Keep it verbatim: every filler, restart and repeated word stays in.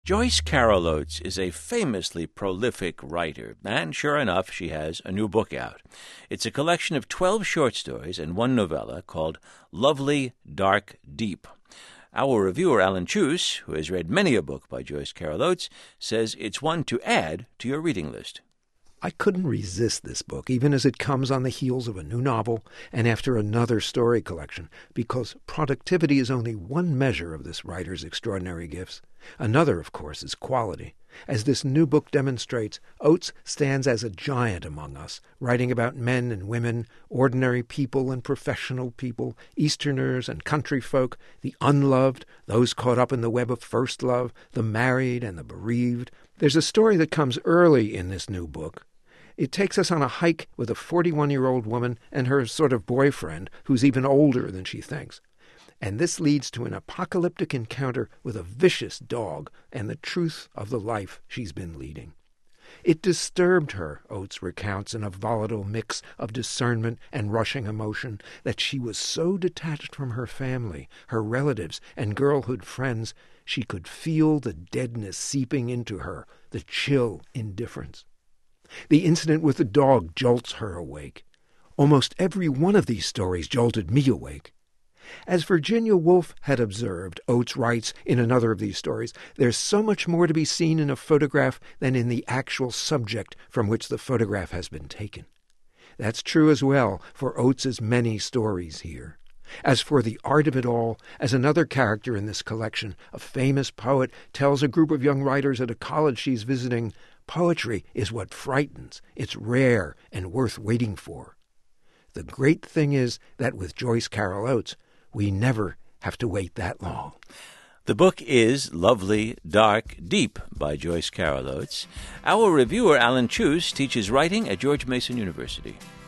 Joyce Carol Oates is a famously prolific writer, and sure enough, she has a new book out. It's a collection of twelve short stories and one novella called Lovely, Dark, Deep. Our reviewer, Alan Chus, who has read many a book by Joyce Carol Oates, says it's one to add to your reading list. I couldn't resist this book, even as it comes on the heels of a new novel and after another story collection, because productivity is only one measure of this writer's extraordinary gifts. Another, of course, is quality. As this new book demonstrates, Oates stands as a giant among us, writing about men and women, ordinary people and professional people, Easterners and country folk, the unloved, those caught up in the web of first love, the married and the bereaved. There's a story that comes early in this new book. It takes us on a hike with a forty-one-year-old woman and her sort of boyfriend, who's even older than she thinks. And this leads to an apocalyptic encounter with a vicious dog and the truth of the life she's been leading. It disturbed her, Oates recounts in a volatile mix of discernment and rushing emotion, that she was so detached from her family, her relatives, and girlhood friends, she could feel the deadness seeping into her, the chill indifference. The incident with the dog jolts her awake. Almost every one of these stories jolted me awake. As Virginia Woolf had observed, Oates writes in another of these stories, there's so much more to be seen in a photograph than in the actual subject from which the photograph has been taken. That's true as well for Oates's many stories here. As for the art of it all, as another character in this collection, a famous poet, tells a group of young writers at a college she's visiting, poetry is what frightens. It's rare and worth waiting for. The great thing is that with Joyce Carol Oates, we never have to wait that long. The book is Lovely, Dark, Deep by Joyce Carol Oates. Our reviewer, Alan Chus, teaches writing at George Mason University.